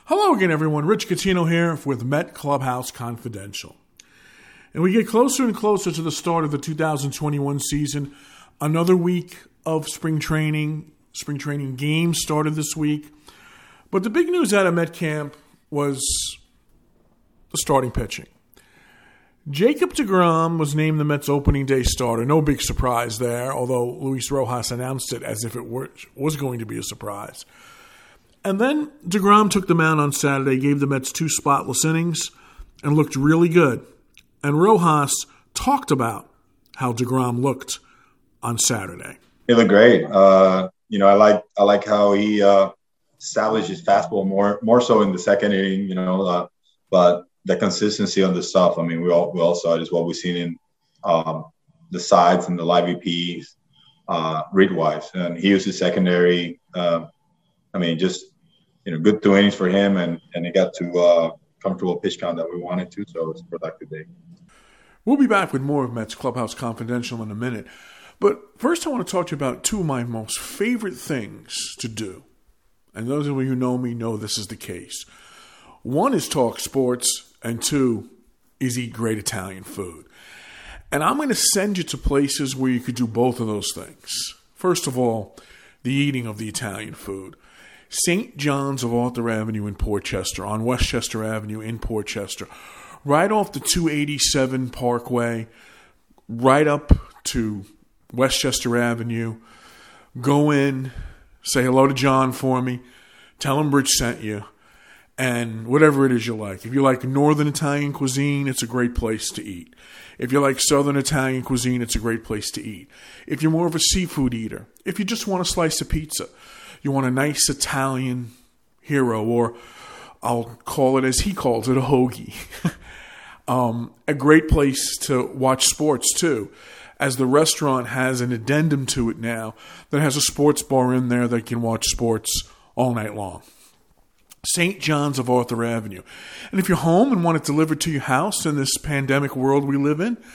Hello again, everyone. Rich Catino here with Met Clubhouse Confidential. And we get closer and closer to the start of the 2021 season. Another week of spring training games started this week. But the big news out of Met camp was the starting pitching. Jacob deGrom was named the Mets opening day starter. No big surprise there, although Luis Rojas announced it as if it was going to be a surprise. And then deGrom took the mound on Saturday, gave the Mets 2 spotless innings, and looked really good. And Rojas talked about how deGrom looked on Saturday. He looked great. I like how he established his fastball more so in the second inning. But the consistency on the stuff. I mean, we all saw it as well. We've seen in the sides and the live EPs, read-wise, and he used his secondary. Good 2 innings for him, and he got to comfortable pitch count that we wanted to, so it's a productive day. We'll be back with more of Mets Clubhouse Confidential in a minute. But first I want to talk to you about 2 of my most favorite things to do. And those of you who know me know this is the case. 1 is talk sports, and 2 is eat great Italian food. And I'm going to send you to places where you could do both of those things. First of all, the eating of the Italian food. St. John's of Arthur Avenue in Port Chester, on Westchester Avenue in Port Chester, right off the 287 Parkway, right up to Westchester Avenue. Go in, say hello to John for me, tell him Rich sent you, and whatever it is you like. If you like Northern Italian cuisine, it's a great place to eat. If you like Southern Italian cuisine, it's a great place to eat. If you're more of a seafood eater, if you just want a slice of pizza, you want a nice Italian hero, or I'll call it as he calls it, a hoagie. A great place to watch sports too, as the restaurant has an addendum to it now that has a sports bar in there that can watch sports all night long. St. John's of Arthur Avenue. And if you're home and want it delivered to your house in this pandemic world we live in,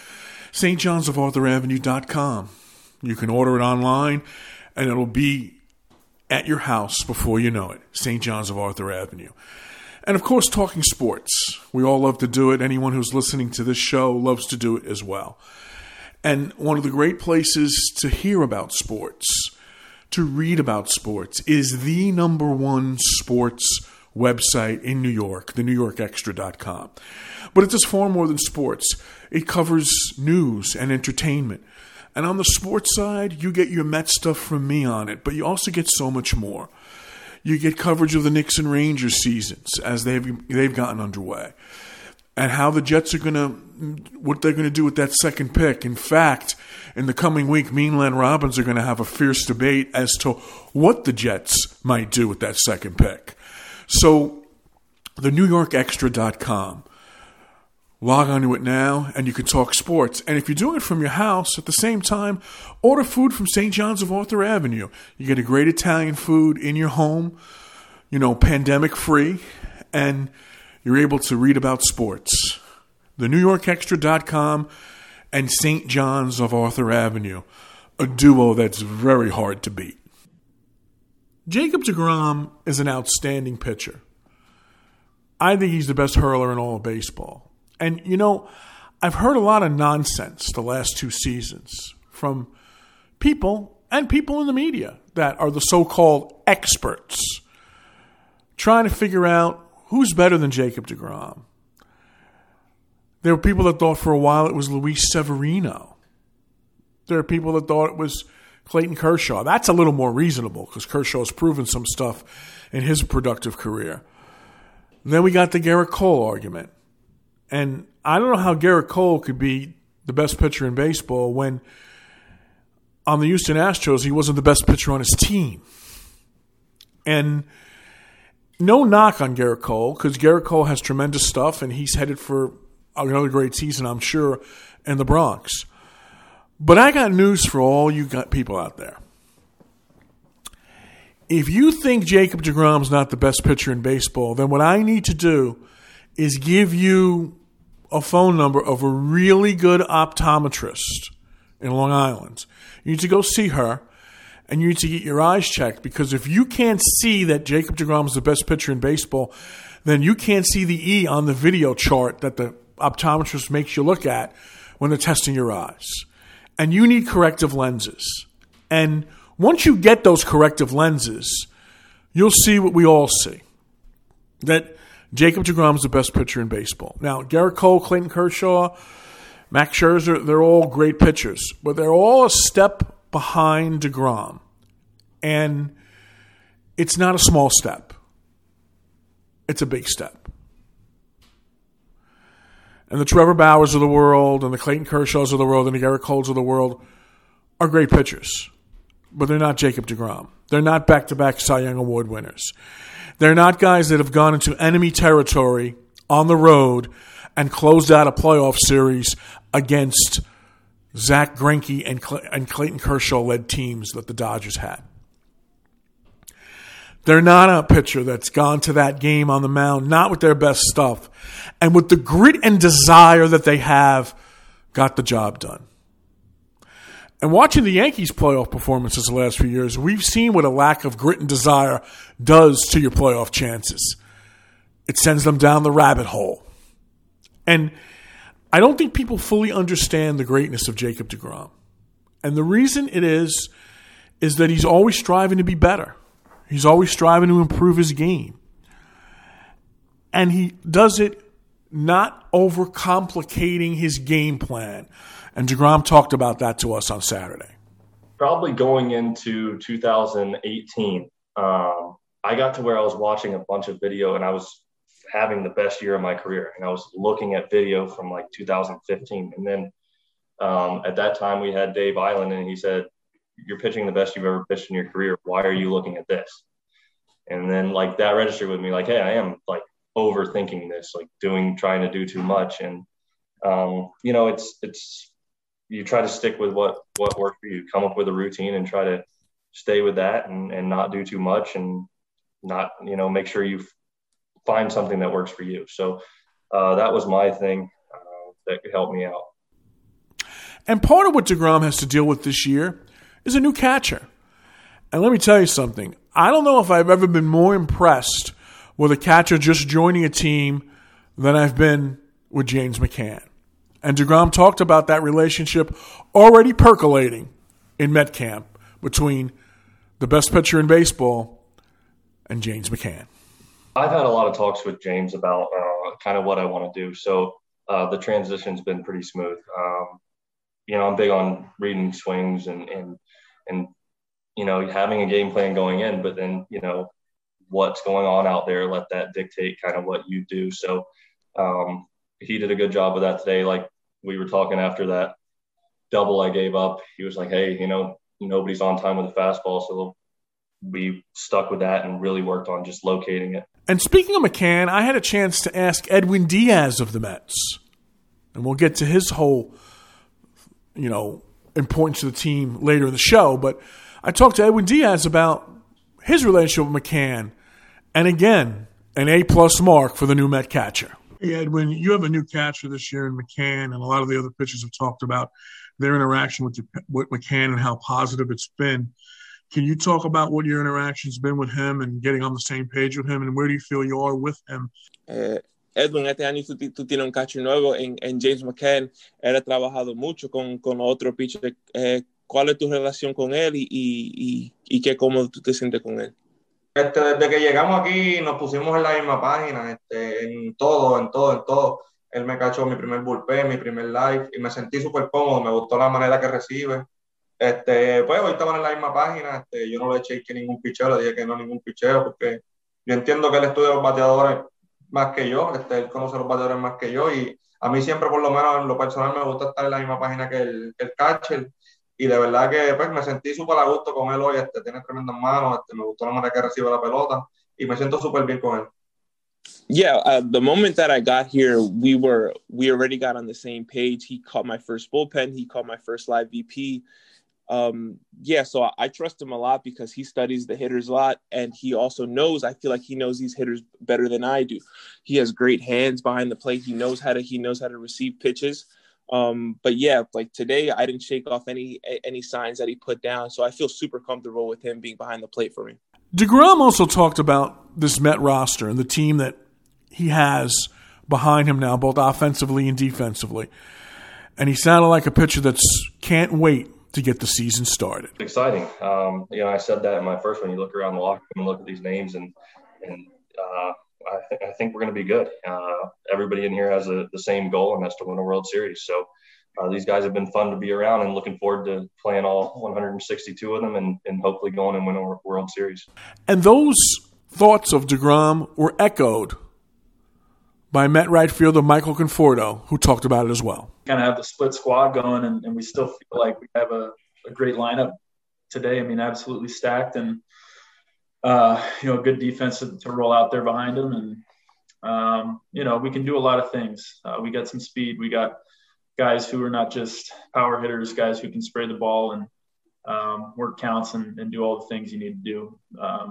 stjohnsofarthuravenue.com. You can order it online and it'll be at your house before you know it. St. John's of Arthur Avenue. And of course, talking sports. We all love to do it. Anyone who's listening to this show loves to do it as well. And one of the great places to hear about sports, to read about sports, is the #1 sports website in New York, the NewYorkExtra.com. But it does far more than sports. It covers news and entertainment. And on the sports side, you get your Mets stuff from me on it, but you also get so much more. You get coverage of the Knicks and Rangers seasons as they've gotten underway, and how the Jets are what they're gonna do with that second pick. In fact, in the coming week, me and Len Robbins are gonna have a fierce debate as to what the Jets might do with that second pick. So, the NewYorkExtra.com. Log on to it now, and you can talk sports. And if you're doing it from your house, at the same time, order food from St. John's of Arthur Avenue. You get a great Italian food in your home, pandemic-free, and you're able to read about sports. The NewYorkExtra.com and St. John's of Arthur Avenue, a duo that's very hard to beat. Jacob deGrom is an outstanding pitcher. I think he's the best hurler in all of baseball. And, I've heard a lot of nonsense the last 2 seasons from people in the media that are the so-called experts trying to figure out who's better than Jacob deGrom. There were people that thought for a while it was Luis Severino. There are people that thought it was Clayton Kershaw. That's a little more reasonable because Kershaw's proven some stuff in his productive career. Then we got the Gerrit Cole argument. And I don't know how Gerrit Cole could be the best pitcher in baseball when on the Houston Astros he wasn't the best pitcher on his team. And no knock on Gerrit Cole, because Gerrit Cole has tremendous stuff and he's headed for another great season, I'm sure, in the Bronx. But I got news for all you people out there. If you think Jacob deGrom's not the best pitcher in baseball, then what I need to do is give you a phone number of a really good optometrist in Long Island. You need to go see her and you need to get your eyes checked, because if you can't see that Jacob deGrom is the best pitcher in baseball, then you can't see the E on the video chart that the optometrist makes you look at when they're testing your eyes. And you need corrective lenses. And once you get those corrective lenses, you'll see what we all see, that Jacob deGrom is the best pitcher in baseball. Now, Gerrit Cole, Clayton Kershaw, Max Scherzer, they're all great pitchers, but they're all a step behind deGrom. And it's not a small step. It's a big step. And the Trevor Bauers of the world and the Clayton Kershaws of the world and the Gerrit Coles of the world are great pitchers. But they're not Jacob deGrom. They're not back-to-back Cy Young Award winners. They're not guys that have gone into enemy territory on the road and closed out a playoff series against Zach Greinke and Clayton Kershaw-led teams that the Dodgers had. They're not a pitcher that's gone to that game on the mound, not with their best stuff, and with the grit and desire that they have, got the job done. And watching the Yankees' playoff performances the last few years, we've seen what a lack of grit and desire does to your playoff chances. It sends them down the rabbit hole. And I don't think people fully understand the greatness of Jacob deGrom. And the reason it is that he's always striving to be better. He's always striving to improve his game. And he does it not overcomplicating his game plan. And deGrom talked about that to us on Saturday. Probably going into 2018, I got to where I was watching a bunch of video and I was having the best year of my career. And I was looking at video from like 2015. And then at that time we had Dave Island and he said, "You're pitching the best you've ever pitched in your career. Why are you looking at this?" And then like that registered with me, like, hey, I am like overthinking this, like trying to do too much. And, it's, you try to stick with what works for you, come up with a routine and try to stay with that and not do too much and not, make sure you find something that works for you. So that was my thing that could help me out. And part of what deGrom has to deal with this year is a new catcher. And let me tell you something. I don't know if I've ever been more impressed with a catcher just joining a team than I've been with James McCann. And deGrom talked about that relationship already percolating in Met camp between the best pitcher in baseball and James McCann. I've had a lot of talks with James about kind of what I want to do. So the transition's been pretty smooth. I'm big on reading swings and having a game plan going in, but then, what's going on out there, let that dictate kind of what you do. So he did a good job of that today. Like we were talking after that double I gave up, he was like, hey, nobody's on time with the fastball. So we stuck with that and really worked on just locating it. And speaking of McCann, I had a chance to ask Edwin Diaz of the Mets, and we'll get to his whole, importance to the team later in the show. But I talked to Edwin Diaz about his relationship with McCann, and again, an A+ mark for the new Met catcher. Hey, Edwin, you have a new catcher this year in McCann, and a lot of the other pitchers have talked about their interaction with McCann and how positive it's been. Can you talk about what your interaction's been with him and getting on the same page with him, and where do you feel you are with him? Edwin, este año tú tienes un catcher nuevo en James McCann. Él ha trabajado mucho con otro pitcher. ¿Cuál es tu relación con él y qué cómodo tú te sientes con él? Desde que llegamos aquí nos pusimos en la misma página, en todo. Él me cachó mi primer bullpen, mi primer live y me sentí súper cómodo, me gustó la manera que recibe. Pues hoy estaban en la misma página, yo no le eché que ningún picheo, le dije que no ningún picheo porque yo entiendo que él estudia los bateadores más que yo, él conoce los bateadores más que yo y a mí siempre por lo menos en lo personal me gusta estar en la misma página que el catcher. Y de verdad que pues, me sentí súper a gusto con él hoy. Tiene tremendas manos, me gustó la manera que recibe la pelota y me siento súper bien con él. Yeah, the moment that I got here, we already got on the same page. He caught my first bullpen. He caught my first live VP. So I trust him a lot because he studies the hitters a lot. And he also I feel like he knows these hitters better than I do. He has great hands behind the plate. He knows how to receive pitches. But yeah, like today, I didn't shake off any signs that he put down. So I feel super comfortable with him being behind the plate for me. DeGrom also talked about this Met roster and the team that he has behind him now, both offensively and defensively. And he sounded like a pitcher that can't wait to get the season started. Exciting. I said that in my first one. You look around the locker room and look at these names, and I think we're going to be good. Everybody in here has the same goal, and that's to win a World Series. So these guys have been fun to be around, and looking forward to playing all 162 of them and hopefully going and win a World Series. And those thoughts of DeGrom were echoed by Met right fielder Michael Conforto, who talked about it as well. Kind of have the split squad going, and we still feel like we have a great lineup today. I mean, absolutely stacked, and a good defense to roll out there behind them. And, we can do a lot of things. We got some speed. We got guys who are not just power hitters, guys who can spray the ball and work counts and do all the things you need to do.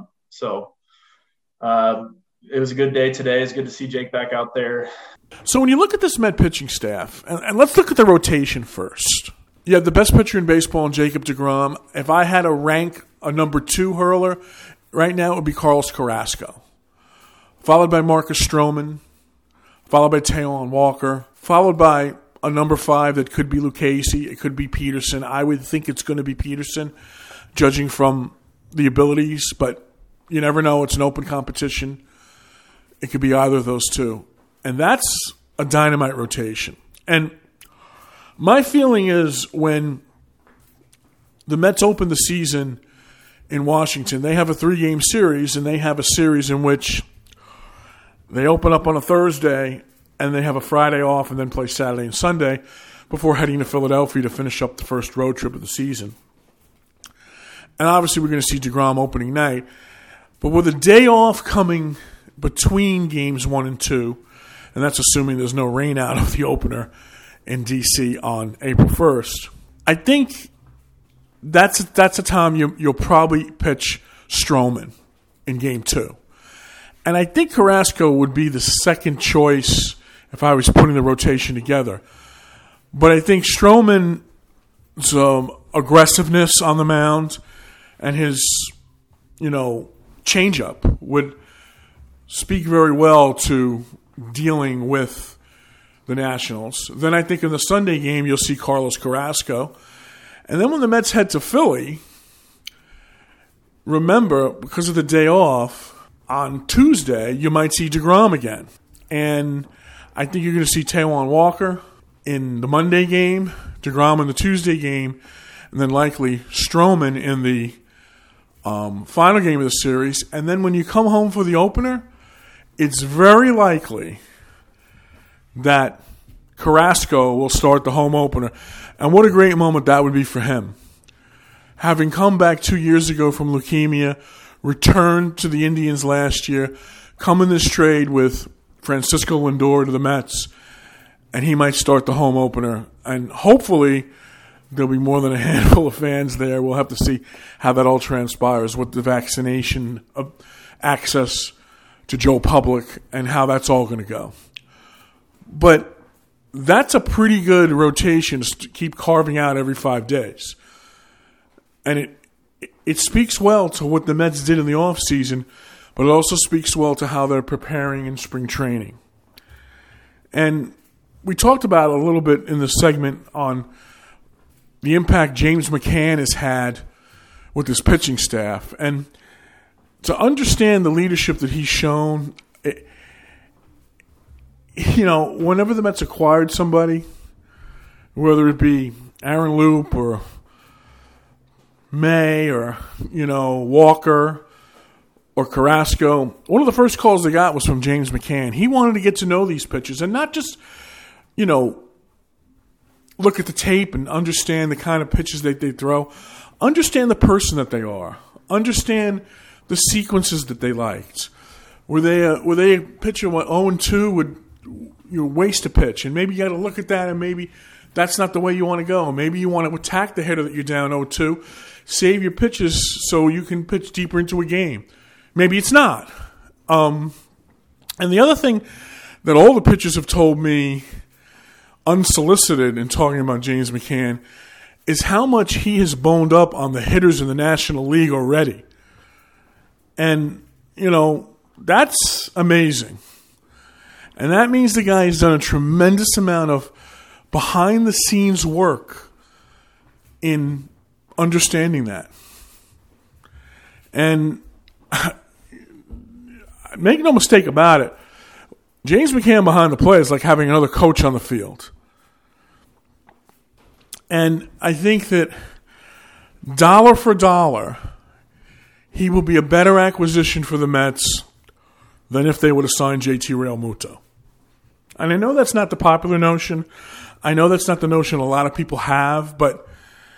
It was a good day today. It's good to see Jake back out there. So when you look at this Met pitching staff, and let's look at the rotation first. You have the best pitcher in baseball in Jacob DeGrom. If I had to rank a number 2 hurler, right now it would be Carlos Carrasco, followed by Marcus Stroman, followed by Taijuan Walker, followed by a number 5 that could be Lucchesi. It could be Peterson. I would think it's going to be Peterson, judging from the abilities, but you never know. It's an open competition. It could be either of those two. And that's a dynamite rotation. And my feeling is when the Mets open the season in Washington, they have a 3-game series, and they have a series in which they open up on a Thursday and they have a Friday off and then play Saturday and Sunday before heading to Philadelphia to finish up the first road trip of the season. And obviously we're going to see DeGrom opening night. But with a day off coming between games 1 and 2, and that's assuming there's no rain out of the opener in D.C. on April 1st, I think that's a time you'll probably pitch Stroman in game 2. And I think Carrasco would be the second choice if I was putting the rotation together. But I think Stroman's aggressiveness on the mound and his, changeup would speak very well to dealing with the Nationals. Then I think in the Sunday game you'll see Carlos Carrasco. And then when the Mets head to Philly, remember, because of the day off, on Tuesday you might see DeGrom again. And I think you're going to see Taijuan Walker in the Monday game, DeGrom in the Tuesday game, and then likely Stroman in the final game of the series. And then when you come home for the opener, it's very likely that Carrasco will start the home opener. And what a great moment that would be for him. Having come back 2 years ago from leukemia, returned to the Indians last year, come in this trade with Francisco Lindor to the Mets, and he might start the home opener. And hopefully there'll be more than a handful of fans there. We'll have to see how that all transpires with the vaccination access to Joe Public and how that's all going to go. But that's a pretty good rotation to keep carving out every 5 days. And it speaks well to what the Mets did in the offseason, but it also speaks well to how they're preparing in spring training. And we talked about a little bit in the segment on the impact James McCann has had with his pitching staff. And to understand the leadership that he's shown, whenever the Mets acquired somebody, whether it be Aaron Loop or May or, Walker or Carrasco, one of the first calls they got was from James McCann. He wanted to get to know these pitchers and not just, look at the tape and understand the kind of pitches that they throw. Understand the person that they are. Understand the sequences that they liked. Were they a pitcher 0-2 would waste a pitch, and maybe you got to look at that, and maybe that's not the way you want to go. Maybe you want to attack the hitter that you're down 0-2, save your pitches so you can pitch deeper into a game. Maybe it's not. And the other thing that all the pitchers have told me unsolicited in talking about James McCann is how much he has boned up on the hitters in the National League already. And, that's amazing. And that means the guy has done a tremendous amount of behind-the-scenes work in understanding that. And make no mistake about it, James McCann behind the plate is like having another coach on the field. And I think that dollar for dollar, he will be a better acquisition for the Mets than if they would have signed JT Realmuto. And I know that's not the popular notion. I know that's not the notion a lot of people have, but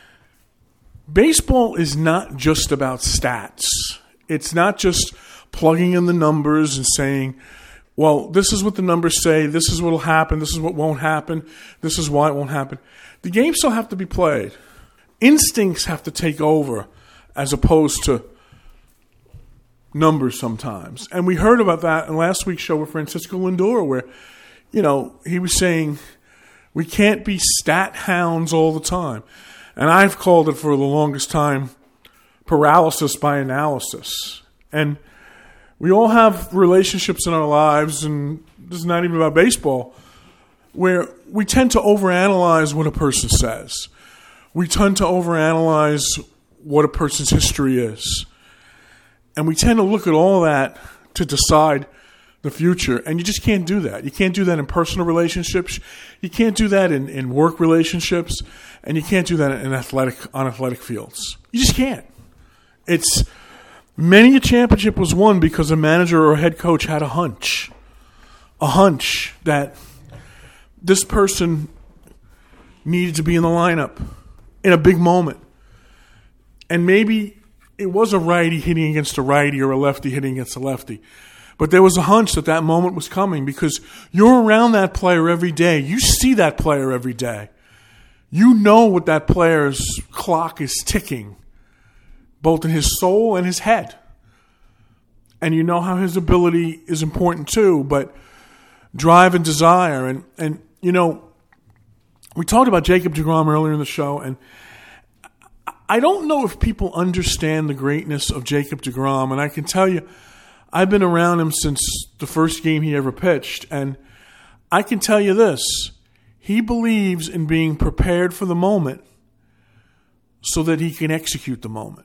baseball is not just about stats. It's not just plugging in the numbers and saying, well, this is what the numbers say, this is what will happen, this is what won't happen, this is why it won't happen. The games still have to be played. Instincts have to take over as opposed to numbers sometimes. And we heard about that in last week's show with Francisco Lindor where, he was saying we can't be stat hounds all the time. And I've called it for the longest time paralysis by analysis. And we all have relationships in our lives, and this is not even about baseball, where we tend to overanalyze what a person says. We tend to overanalyze what a person's history is. And we tend to look at all that to decide the future, and you just can't do that. You can't do that in personal relationships. You can't do that in work relationships, and you can't do that in athletic fields. You just can't. It's many a championship was won because a manager or a head coach had a hunch that this person needed to be in the lineup in a big moment. And maybe it was a righty hitting against a righty or a lefty hitting against a lefty. But there was a hunch that moment was coming because you're around that player every day. You see that player every day. You know what that player's clock is ticking, both in his soul and his head. And you know how his ability is important too, but drive and desire. And we talked about Jacob deGrom earlier in the show, and I don't know if people understand the greatness of Jacob deGrom, and I can tell you, I've been around him since the first game he ever pitched, and I can tell you this. He believes in being prepared for the moment so that he can execute the moment.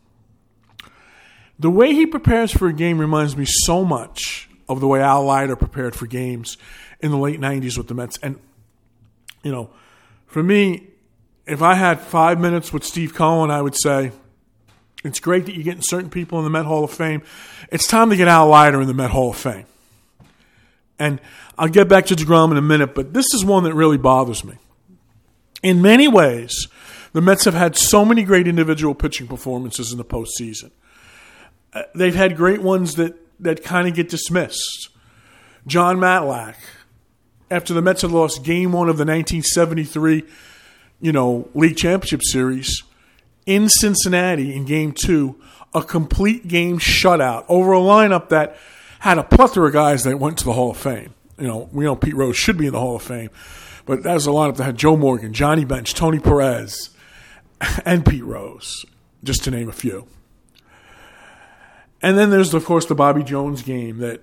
The way he prepares for a game reminds me so much of the way Al Leiter prepared for games in the late 90s with the Mets. And, for me, if I had 5 minutes with Steve Cohen, I would say, it's great that you're getting certain people in the Met Hall of Fame. It's time to get Al Leiter in the Met Hall of Fame. And I'll get back to deGrom in a minute, but this is one that really bothers me. In many ways, the Mets have had so many great individual pitching performances in the postseason. They've had great ones that kind of get dismissed. John Matlack, after the Mets had lost Game 1 of the 1973, League Championship Series, in Cincinnati in Game 2, a complete game shutout over a lineup that had a plethora of guys that went to the Hall of Fame. We know Pete Rose should be in the Hall of Fame, but that was a lineup that had Joe Morgan, Johnny Bench, Tony Perez, and Pete Rose, just to name a few. And then there's, of course, the Bobby Jones game that,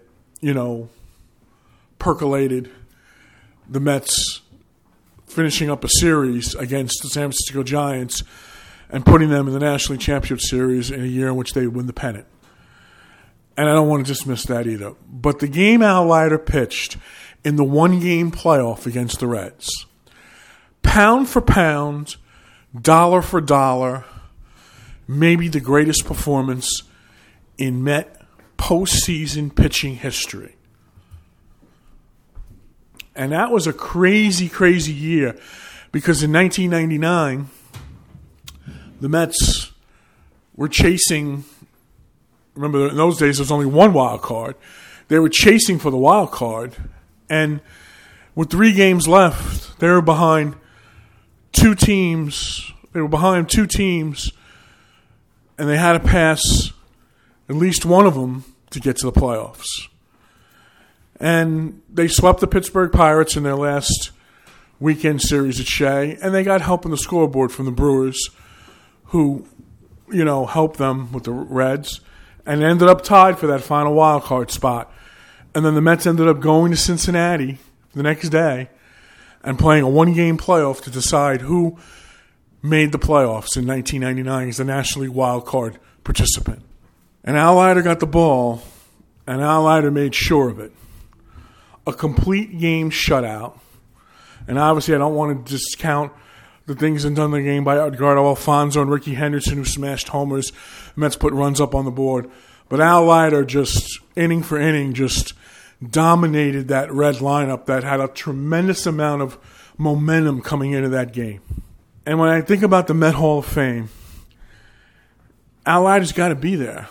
percolated the Mets finishing up a series against the San Francisco Giants and putting them in the National League Championship Series in a year in which they would win the pennant. And I don't want to dismiss that either. But the game Al Leiter pitched in the one-game playoff against the Reds, pound for pound, dollar for dollar, maybe the greatest performance in Met postseason pitching history. And that was a crazy, crazy year because in 1999, the Mets were chasing, remember in those days there was only one wild card. They were chasing for the wild card, and with 3 games left, they were behind 2 teams. They were behind 2 teams, and they had to pass at least one of them to get to the playoffs. And they swept the Pittsburgh Pirates in their last weekend series at Shea, and they got help on the scoreboard from the Brewers, who, helped them with the Reds, and ended up tied for that final wild card spot. And then the Mets ended up going to Cincinnati the next day and playing a one-game playoff to decide who made the playoffs in 1999 as the National League wild card participant. And Al Leiter got the ball, and Al Leiter made sure of it. A complete game shutout. And obviously I don't want to discount the things done in the game by Edgardo Alfonzo and Ricky Henderson, who smashed homers. The Mets put runs up on the board. But Al Leiter just, inning for inning, just dominated that Red lineup that had a tremendous amount of momentum coming into that game. And when I think about the Met Hall of Fame, Al Leiter's got to be there.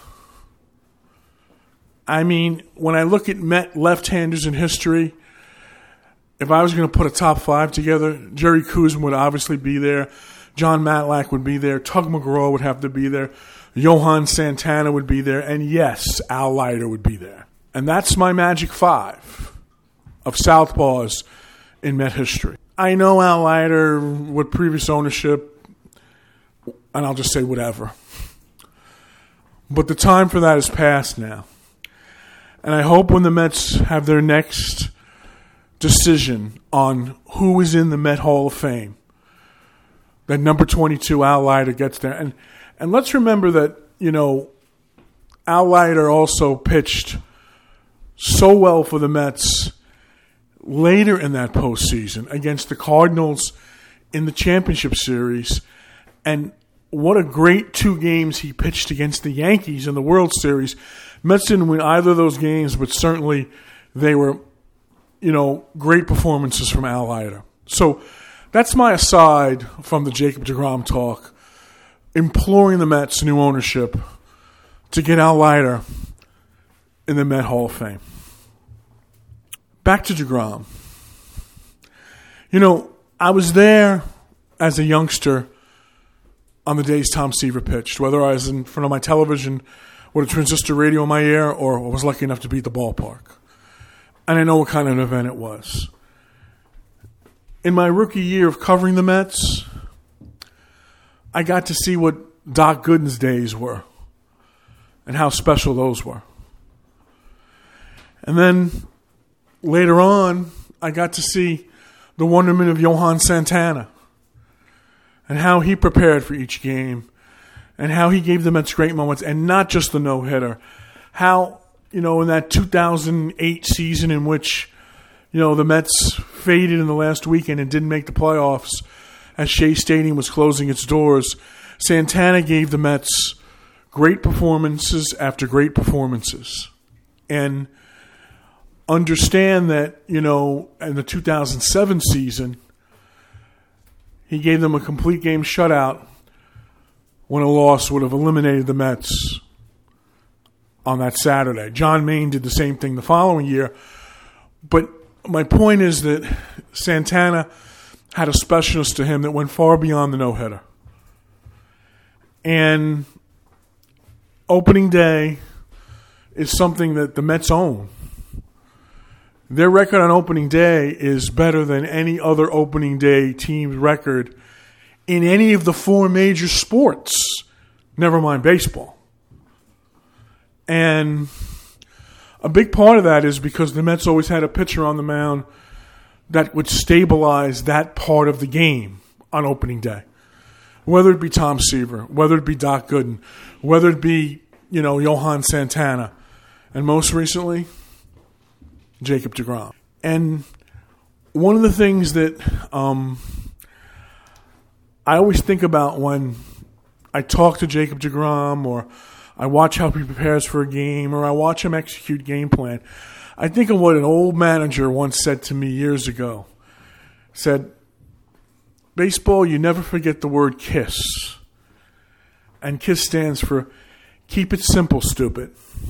I mean, when I look at Met left-handers in history, if I was going to put a top five together, Jerry Koosman would obviously be there. John Matlack would be there. Tug McGraw would have to be there. Johan Santana would be there. And yes, Al Leiter would be there. And that's my magic five of southpaws in Met history. I know Al Leiter with previous ownership, and I'll just say whatever. But the time for that is past now. And I hope when the Mets have their next decision on who is in the Met Hall of Fame, that number 22, Al Leiter, gets there. And let's remember that, Al Leiter also pitched so well for the Mets later in that postseason against the Cardinals in the championship series. And what a great 2 games he pitched against the Yankees in the World Series. Mets didn't win either of those games, but certainly they were, great performances from Al Leiter. So that's my aside from the Jacob deGrom talk, imploring the Mets' new ownership to get Al Leiter in the Met Hall of Fame. Back to deGrom. I was there as a youngster on the days Tom Seaver pitched, whether I was in front of my television with a transistor radio in my ear or was lucky enough to be at the ballpark. And I know what kind of an event it was. In my rookie year of covering the Mets, I got to see what Doc Gooden's days were and how special those were. And then later on, I got to see the wonderment of Johan Santana and how he prepared for each game and how he gave the Mets great moments, and not just the no-hitter. How, in that 2008 season in which, the Mets faded in the last weekend and didn't make the playoffs as Shea Stadium was closing its doors, Santana gave the Mets great performances after great performances. And understand that, in the 2007 season, he gave them a complete game shutout when a loss would have eliminated the Mets on that Saturday. John Mayne did the same thing the following year. But my point is that Santana had a specialness to him that went far beyond the no-hitter. And opening day is something that the Mets own. Their record on opening day is better than any other opening day team's record in any of the 4 major sports, never mind baseball. And a big part of that is because the Mets always had a pitcher on the mound that would stabilize that part of the game on opening day. Whether it be Tom Seaver, whether it be Doc Gooden, whether it be, Johan Santana, and most recently, Jacob deGrom. And one of the things that I always think about when I talk to Jacob deGrom, or I watch how he prepares for a game, or I watch him execute game plan, I think of what an old manager once said to me years ago. Said, baseball, you never forget the word KISS. And KISS stands for keep it simple, stupid.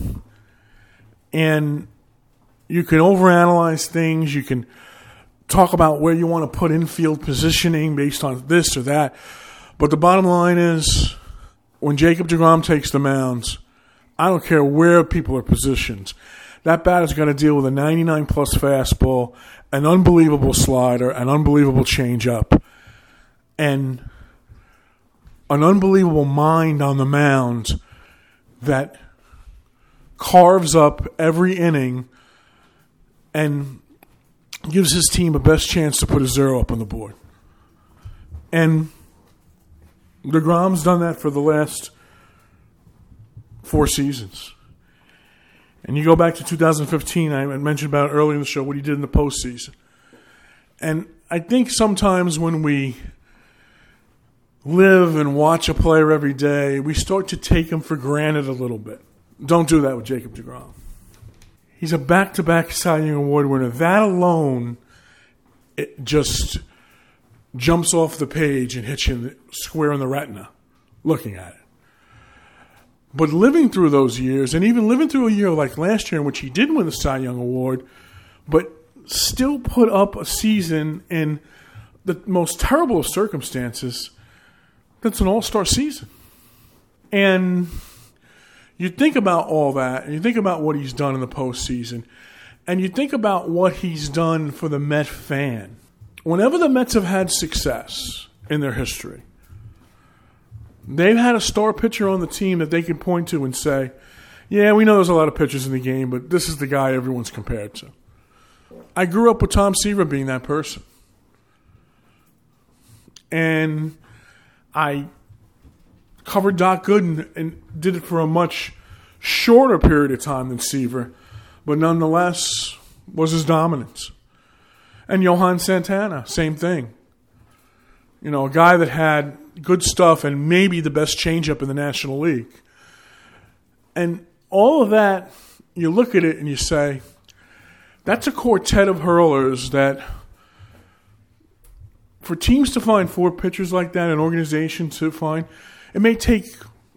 And you can overanalyze things. You can talk about where you want to put infield positioning based on this or that. But the bottom line is, when Jacob deGrom takes the mounds, I don't care where people are positioned. that batter's got to deal with a 99-plus fastball, an unbelievable slider, an unbelievable changeup, and an unbelievable mind on the mound that carves up every inning and gives his team a best chance to put a 0 up on the board. And DeGrom's done that for the last 4 seasons. And you go back to 2015, I mentioned about earlier in the show what he did in the postseason. And I think sometimes when we live and watch a player every day, we start to take him for granted a little bit. Don't do that with Jacob deGrom. He's a back-to-back Cy Young Award winner. That alone, it just jumps off the page and hits you square in the retina looking at it. But living through those years, and even living through a year like last year in which he did win the Cy Young Award, but still put up a season in the most terrible of circumstances, that's an all-star season. And you think about all that, and you think about what he's done in the postseason, and you think about what he's done for the Met fan. Whenever the Mets have had success in their history, they've had a star pitcher on the team that they can point to and say, yeah, we know there's a lot of pitchers in the game, but this is the guy everyone's compared to. I grew up with Tom Seaver being that person. And I covered Doc Gooden and did it for a much shorter period of time than Seaver, but nonetheless was his dominance. And Johan Santana, same thing. You know, a guy that had good stuff and maybe the best changeup in the National League. And all of that, you look at it and you say, that's a quartet of hurlers that for teams to find 4 pitchers like that, an organization to find, it may take,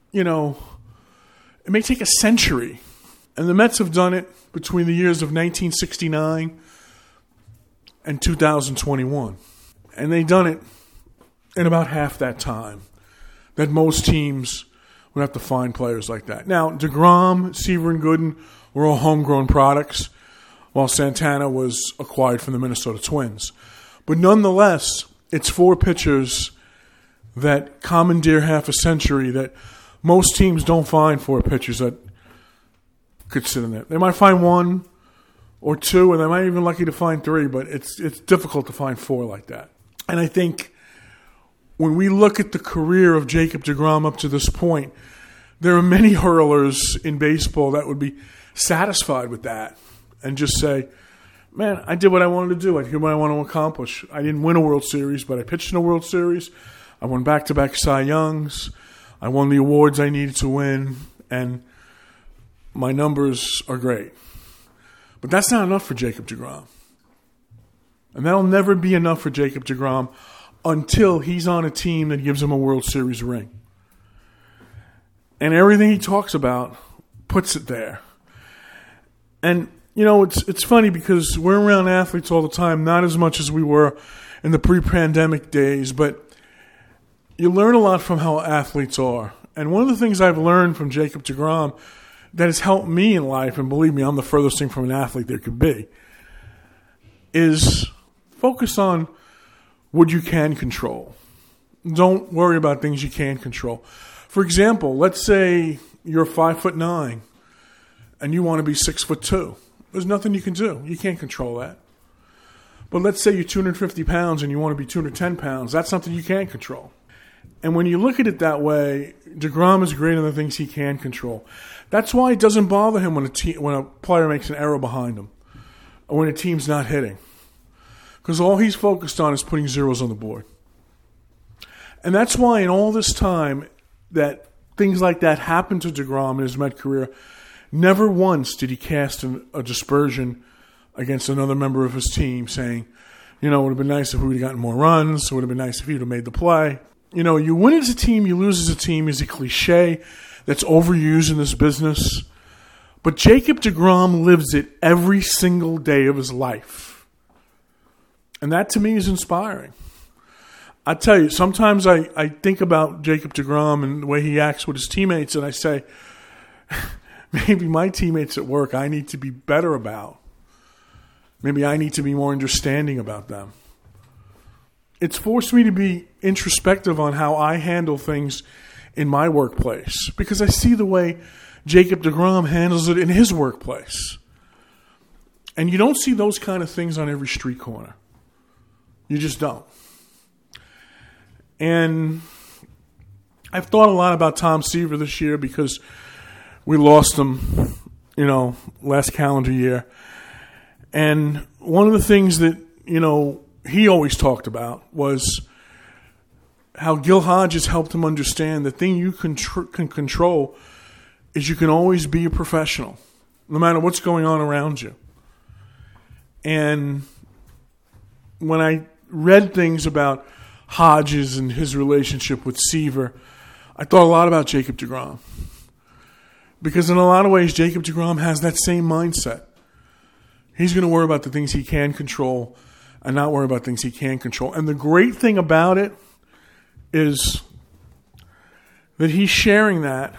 it may take a century. And the Mets have done it between the years of 1969 and 2021. And they've done it in about half that time that most teams would have to find players like that. Now, DeGrom, Seaver, and Gooden were all homegrown products, while Santana was acquired from the Minnesota Twins. But nonetheless, it's 4 pitchers that commandeer half a century that most teams don't find 4 pitchers that could sit in there. They might find 1 or 2, and they might even be lucky to find 3, but it's difficult to find 4 like that. And I think when we look at the career of Jacob deGrom up to this point, there are many hurlers in baseball that would be satisfied with that and just say, man, I did what I wanted to do. I did what I wanted to accomplish. I didn't win a World Series, but I pitched in a World Series. I won back-to-back Cy Youngs. I won the awards I needed to win, and my numbers are great. But that's not enough for Jacob deGrom. And that'll never be enough for Jacob deGrom until he's on a team that gives him a World Series ring. And everything he talks about puts it there. And, it's funny because we're around athletes all the time, not as much as we were in the pre-pandemic days, but you learn a lot from how athletes are. And one of the things I've learned from Jacob deGrom that has helped me in life, and believe me, I'm the furthest thing from an athlete there could be, is focus on what you can control. Don't worry about things you can't control. For example, let's say you're 5'9" and you want to be 6'2". There's nothing you can do. You can't control that. But let's say you're 250 pounds and you want to be 210 pounds. That's something you can't control. And when you look at it that way, deGrom is great on the things he can control. That's why it doesn't bother him when a player makes an error behind him or when a team's not hitting. Because all he's focused on is putting zeros on the board. And that's why in all this time that things like that happened to deGrom in his Met career, never once did he cast a dispersion against another member of his team saying, it would have been nice if we would have gotten more runs. It would have been nice if he would have made the play. You win as a team, you lose as a team is a cliche that's overused in this business. But Jacob deGrom lives it every single day of his life. And that to me is inspiring. I tell you, sometimes I think about Jacob deGrom and the way he acts with his teammates, and I say, maybe my teammates at work I need to be better about. Maybe I need to be more understanding about them. It's forced me to be introspective on how I handle things in my workplace because I see the way Jacob deGrom handles it in his workplace. And you don't see those kind of things on every street corner. You just don't. And I've thought a lot about Tom Seaver this year because we lost him, last calendar year. And one of the things that, he always talked about was how Gil Hodges helped him understand the thing you can control is you can always be a professional, no matter what's going on around you. And when I read things about Hodges and his relationship with Seaver, I thought a lot about Jacob deGrom. Because in a lot of ways, Jacob deGrom has that same mindset. He's going to worry about the things he can control and not worry about things he can't control. And the great thing about it is that he's sharing that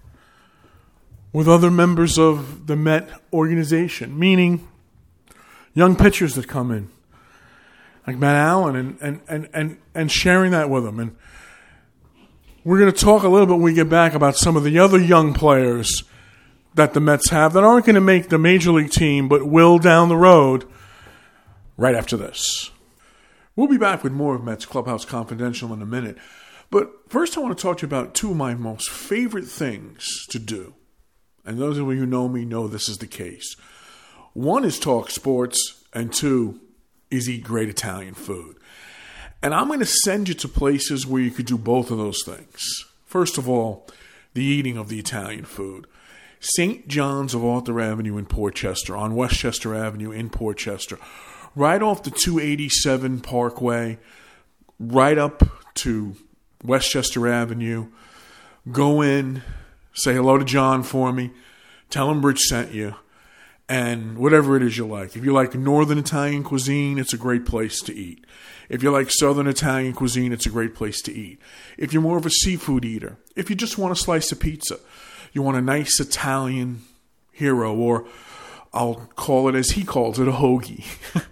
with other members of the Met organization, meaning young pitchers that come in, like Matt Allen, and sharing that with them. And we're going to talk a little bit when we get back about some of the other young players that the Mets have that aren't going to make the major league team, but will down the road right after this. We'll be back with more of Mets Clubhouse Confidential in a minute. But first I want to talk to you about two of my most favorite things to do. And those of you who know me know this is the case. One is talk sports, and two is eat great Italian food. And I'm going to send you to places where you could do both of those things. First of all, the eating of the Italian food. St. John's of Arthur Avenue in Port Chester, on Westchester Avenue in Port Chester, right off the 287 Parkway, right up to Westchester Avenue. Go in, say hello to John for me, tell him Rich sent you, and whatever it is you like. If you like Northern Italian cuisine, it's a great place to eat. If you like Southern Italian cuisine, it's a great place to eat. If you're more of a seafood eater, if you just want a slice of pizza, you want a nice Italian hero, or I'll call it as he calls it, a hoagie.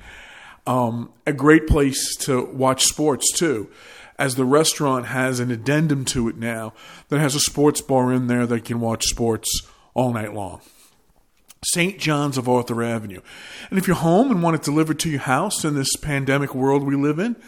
A great place to watch sports too, as the restaurant has an addendum to it now that has a sports bar in there that can watch sports all night long. St. John's of Arthur Avenue. And if you're home and want it delivered to your house in this pandemic world we live in,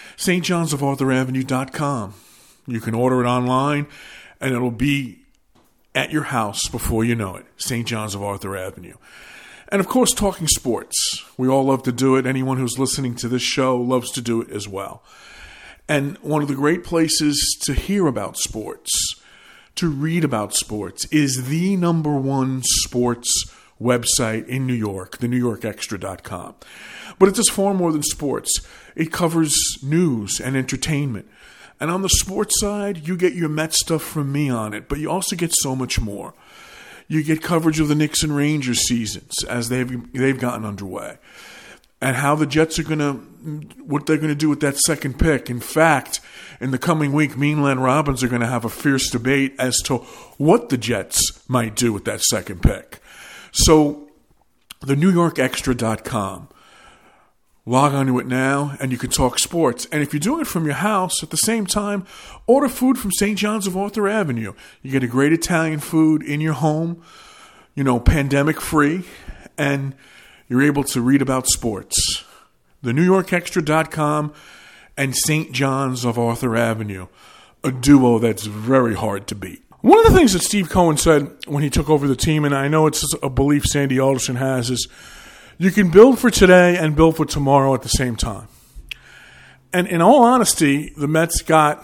stjohnsofarthuravenue.com. You can order it online and it'll be at your house before you know it. St. John's of Arthur Avenue. And of course, talking sports. We all love to do it. Anyone who's listening to this show loves to do it as well. And one of the great places to hear about sports, to read about sports, is the number one sports website in New York, the NewYorkExtra.com. But it does far more than sports. It covers news and entertainment. And on the sports side, you get your Met stuff from me on it, but you also get so much more. You get coverage of the Knicks and Rangers seasons as they've gotten underway, and how the Jets are what they're going to do with that second pick. In fact, in the coming week, me and Len Robbins are going to have a fierce debate as to what the Jets might do with that second pick. So, the NewYorkExtra.com. Log on to it now, and you can talk sports. And if you're doing it from your house, at the same time, order food from St. John's of Arthur Avenue. You get a great Italian food in your home, pandemic-free, and you're able to read about sports. The NewYorkExtra.com and St. John's of Arthur Avenue, a duo that's very hard to beat. One of the things that Steve Cohen said when he took over the team, and I know it's a belief Sandy Alderson has, is you can build for today and build for tomorrow at the same time. And in all honesty, the Mets got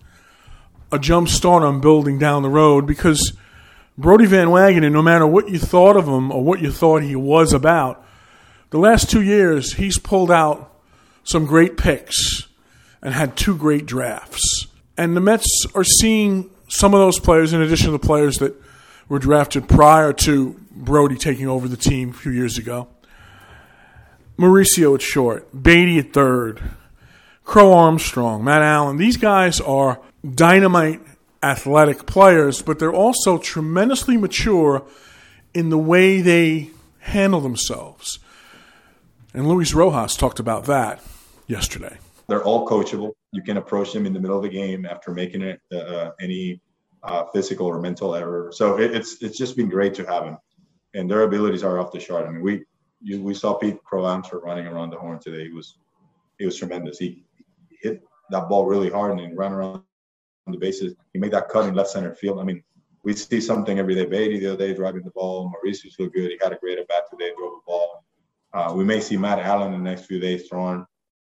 a jump start on building down the road because Brodie Van Wagenen, no matter what you thought of him or what you thought he was about, the last 2 years he's pulled out some great picks and had 2 great drafts. And the Mets are seeing some of those players, in addition to the players that were drafted prior to Brodie taking over the team a few years ago. Mauricio at short, Beatty at third, Crow Armstrong, Matt Allen. These guys are dynamite athletic players, but they're also tremendously mature in the way they handle themselves. And Luis Rojas talked about that yesterday. They're all coachable. You can approach them in the middle of the game after making it any physical or mental error. So it's just been great to have them, and their abilities are off the chart. I mean, we saw Pete Crow-Amster running around the horn today. He was tremendous. He hit that ball really hard and ran around the bases. He made that cut in left center field. I mean, we see something every day. Beatty the other day driving the ball. Mauricius looked good. He had a great at bat today. Drove the ball. We may see Matt Allen in the next few days throwing.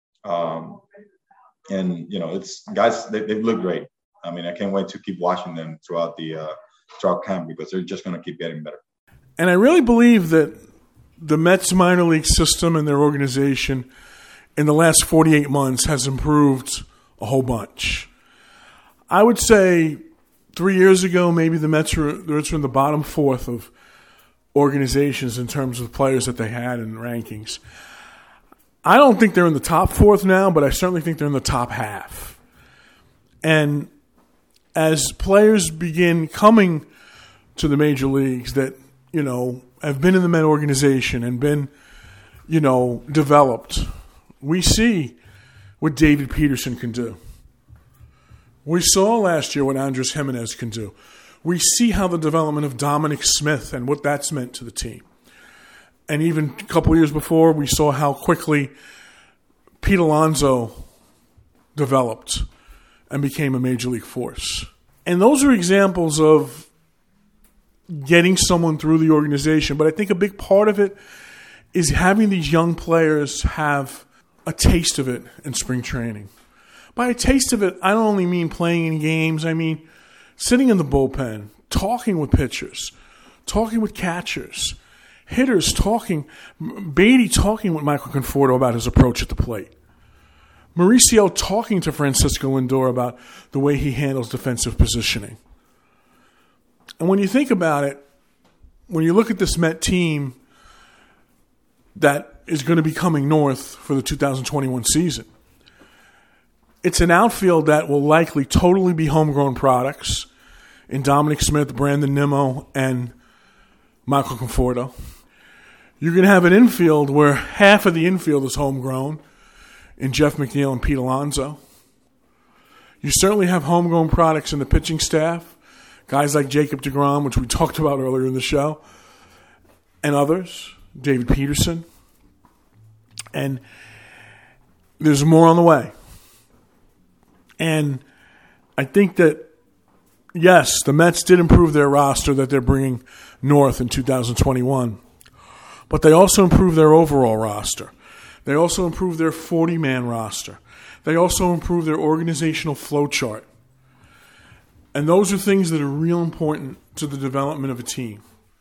And it's guys. They look great. I mean, I can't wait to keep watching them throughout camp because they're just going to keep getting better. And I really believe that the Mets minor league system and their organization in the last 48 months has improved a whole bunch. I would say 3 years ago, maybe the Mets were in the bottom fourth of organizations in terms of players that they had in the rankings. I don't think they're in the top fourth now, but I certainly think they're in the top half. And as players begin coming to the major leagues that, have been in the Met organization and been, developed, we see what David Peterson can do. We saw last year what Andres Jimenez can do. We see how the development of Dominic Smith and what that's meant to the team. And even a couple years before, we saw how quickly Pete Alonso developed and became a major league force. And those are examples of getting someone through the organization. But I think a big part of it is having these young players have a taste of it in spring training. By a taste of it, I don't only mean playing in games. I mean sitting in the bullpen, talking with pitchers, talking with catchers, hitters talking, Beatty talking with Michael Conforto about his approach at the plate. Mauricio talking to Francisco Lindor about the way he handles defensive positioning. And when you think about it, when you look at this Met team that is going to be coming north for the 2021 season, it's an outfield that will likely totally be homegrown products in Dominic Smith, Brandon Nimmo, and Michael Conforto. You're going to have an infield where half of the infield is homegrown in Jeff McNeil and Pete Alonso. You certainly have homegrown products in the pitching staff, guys like Jacob deGrom, which we talked about earlier in the show, and others, David Peterson. And there's more on the way. And I think that, yes, the Mets did improve their roster that they're bringing north in 2021. But they also improved their overall roster. They also improved their 40-man roster. They also improved their organizational flow chart. And those are things that are real important to the development of a team.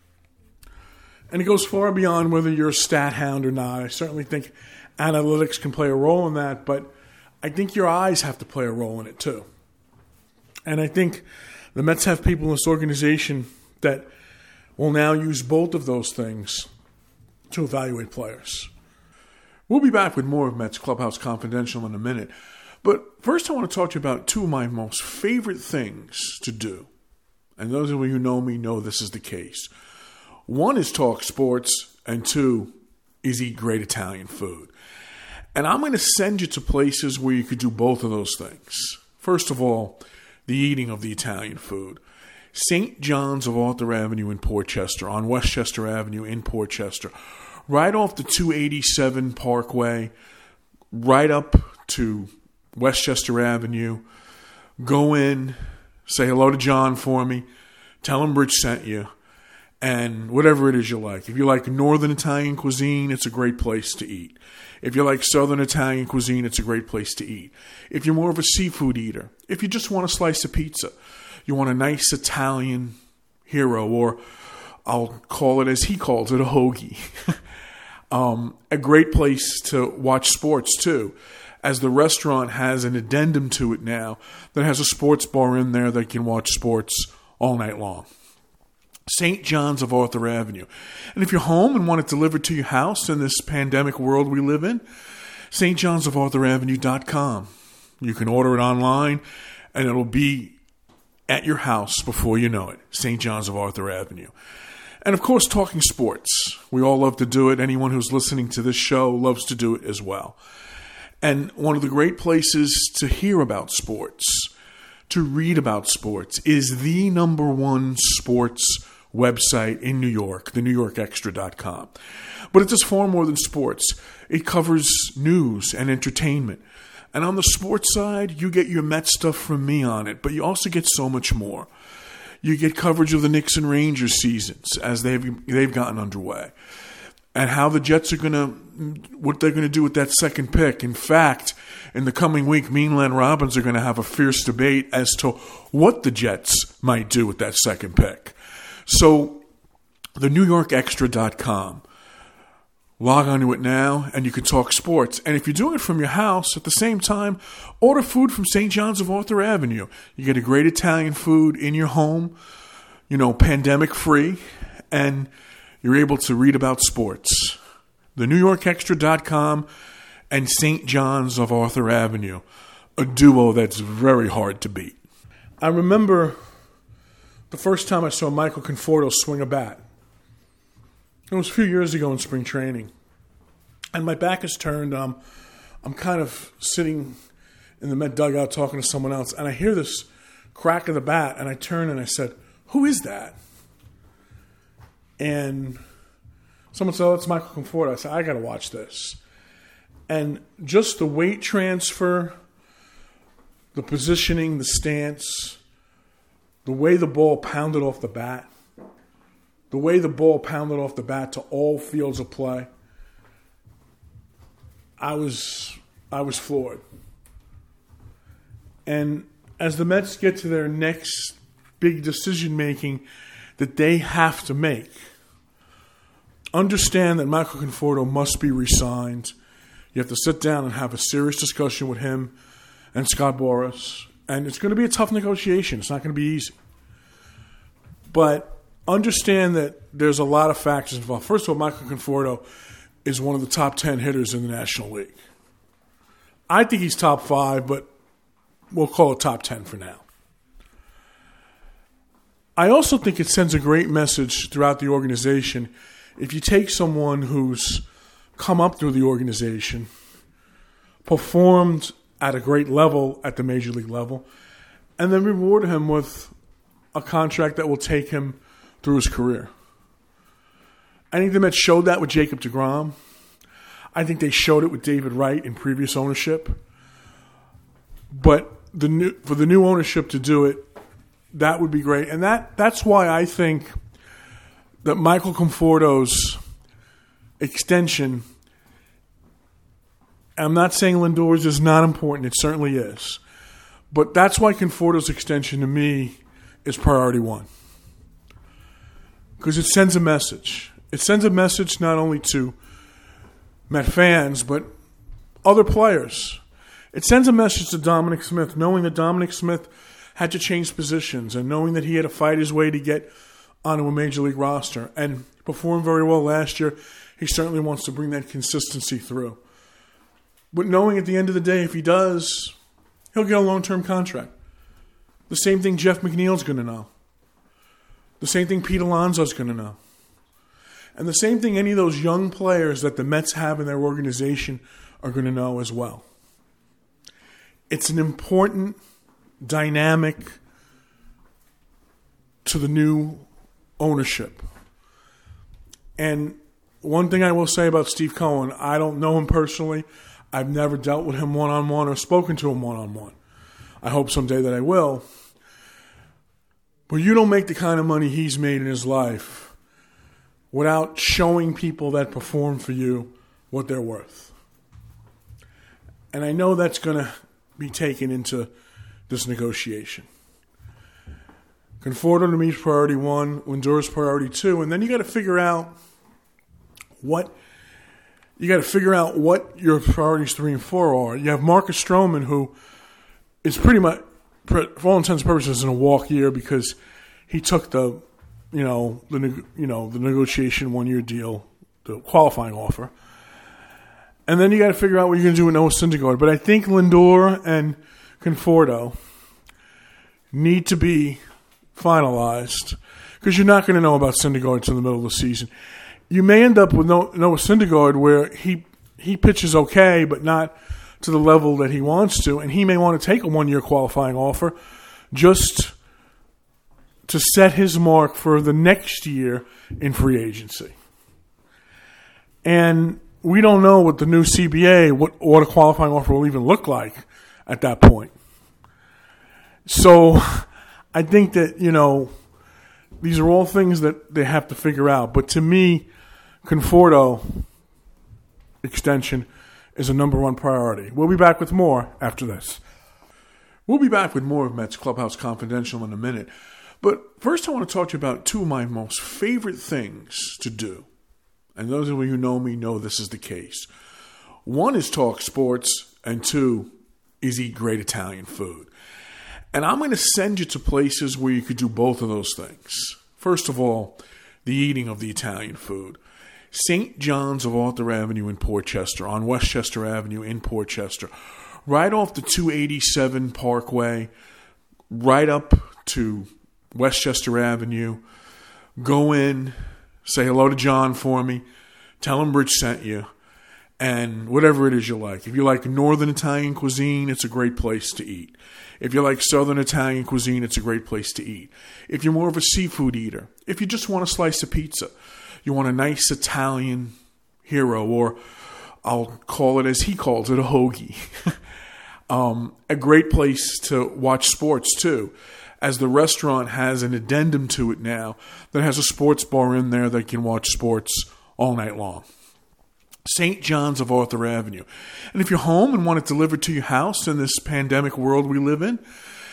And it goes far beyond whether you're a stat hound or not. I certainly think analytics can play a role in that, but I think your eyes have to play a role in it too. And I think the Mets have people in this organization that will now use both of those things to evaluate players. We'll be back with more of Mets Clubhouse Confidential in a minute. But first I want to talk to you about two of my most favorite things to do. And those of you who know me know this is the case. One is talk sports, and two is eat great Italian food. And I'm going to send you to places where you could do both of those things. First of all, the eating of the Italian food. St. John's of Arthur Avenue in Portchester, on Westchester Avenue in Portchester, right off the 287 Parkway, right up to Westchester Avenue. Go in, say hello to John for me, tell him Rich sent you, and whatever it is you like. If you like Northern Italian cuisine, it's a great place to eat. If you like Southern Italian cuisine, it's a great place to eat. If you're more of a seafood eater, if you just want a slice of pizza, you want a nice Italian hero, or I'll call it as he calls it, a hoagie. A great place to watch sports too, as the restaurant has an addendum to it now that has a sports bar in there that can watch sports all night long. St. John's of Arthur Avenue. And if you're home and want it delivered to your house in this pandemic world we live in, stjohnsofarthuravenue.com. You can order it online and it'll be at your house before you know it. St. John's of Arthur Avenue. And of course, talking sports. We all love to do it. Anyone who's listening to this show loves to do it as well. And one of the great places to hear about sports, to read about sports, is the number one sports website in New York, the NewYorkExtra.com. But it does far more than sports. It covers news and entertainment. And on the sports side, you get your Mets stuff from me on it, but you also get so much more. You get coverage of the Knicks and Rangers seasons as they've gotten underway, and how the Jets are what they're gonna do with that second pick. In fact, in the coming week, me and Len Robbins are gonna have a fierce debate as to what the Jets might do with that second pick. So, the NewYorkExtra.com. Log on to it now, and you can talk sports. And if you're doing it from your house, at the same time, order food from St. John's of Arthur Avenue. You get a great Italian food in your home, pandemic-free, and you're able to read about sports. The NewYorkExtra.com and St. John's of Arthur Avenue, a duo that's very hard to beat. I remember the first time I saw Michael Conforto swing a bat. It was a few years ago in spring training, and my back is turned. I'm kind of sitting in the Met dugout talking to someone else, and I hear this crack of the bat, and I turn and I said, "Who is that?" And someone said, "Oh, it's Michael Conforto." I said, "I got to watch this." And just the weight transfer, the positioning, the stance, the way the ball pounded off the bat, the way the ball pounded off the bat to all fields of play, I was floored. And as the Mets get to their next big decision-making that they have to make, understand that Michael Conforto must be re-signed. You have to sit down and have a serious discussion with him and Scott Boras. And it's going to be a tough negotiation. It's not going to be easy. But understand that there's a lot of factors involved. First of all, Michael Conforto is one of the top 10 hitters in the National League. I think he's top 5, but we'll call it top 10 for now. I also think it sends a great message throughout the organization if you take someone who's come up through the organization, performed at a great level at the major league level, and then reward him with a contract that will take him through his career. I think the Mets showed that with Jacob deGrom. I think they showed it with David Wright in previous ownership. But for the new ownership to do it, that would be great. And that's why I think that Michael Conforto's extension, I'm not saying Lindor's is not important. It certainly is. But that's why Conforto's extension to me is priority one. Because it sends a message. It sends a message not only to Met fans, but other players. It sends a message to Dominic Smith, knowing that Dominic Smith had to change positions and knowing that he had to fight his way to get onto a major league roster and performed very well last year. He certainly wants to bring that consistency through. But knowing at the end of the day, if he does, he'll get a long-term contract. The same thing Jeff McNeil's going to know. The same thing Pete Alonso's going to know. And the same thing any of those young players that the Mets have in their organization are going to know as well. It's an important dynamic to the new ownership. And one thing I will say about Steve Cohen, I don't know him personally. I've never dealt with him one-on-one or spoken to him one-on-one. I hope someday that I will. But you don't make the kind of money he's made in his life without showing people that perform for you what they're worth. And I know that's going to be taken into this negotiation. Conforto to me is priority one, Lindor is priority two, and then you got to figure out what your priorities 3 and 4 are. You have Marcus Stroman, who is pretty much, for all intents and purposes, in a walk year because he took the negotiation 1-year deal, the qualifying offer. And then you got to figure out what you're going to do with Noah Syndergaard. But I think Lindor and Conforto need to be finalized. because you're not going to know about Syndergaard in the middle of the season. You may end up with Noah Syndergaard where he pitches okay, but not to the level that he wants to, and he may want to take a one-year qualifying offer just to set his mark for the next year in free agency. And we don't know what the new CBA, what a qualifying offer will even look like at that point. So I think that, these are all things that they have to figure out. But to me, Conforto extension is a number one priority. We'll be back with more after this. We'll be back with more of Mets Clubhouse Confidential in a minute. But first I want to talk to you about two of my most favorite things to do. And those of you who know me know this is the case. One is talk sports, and two is eat great Italian food. And I'm going to send you to places where you could do both of those things. First of all, the eating of the Italian food. St. John's of Arthur Avenue in Port Chester, on Westchester Avenue in Port Chester, right off the 287 Parkway, right up to Westchester Avenue. Go in, say hello to John for me, tell him Rich sent you, and whatever it is you like. If you like Northern Italian cuisine, it's a great place to eat. If you like Southern Italian cuisine, it's a great place to eat. If you're more of a seafood eater, if you just want a slice of pizza, you want a nice Italian hero, or I'll call it as he calls it, a hoagie. A great place to watch sports too, as the restaurant has an addendum to it now that has a sports bar in there that can watch sports all night long. St. John's of Arthur Avenue. And if you're home and want it delivered to your house in this pandemic world we live in,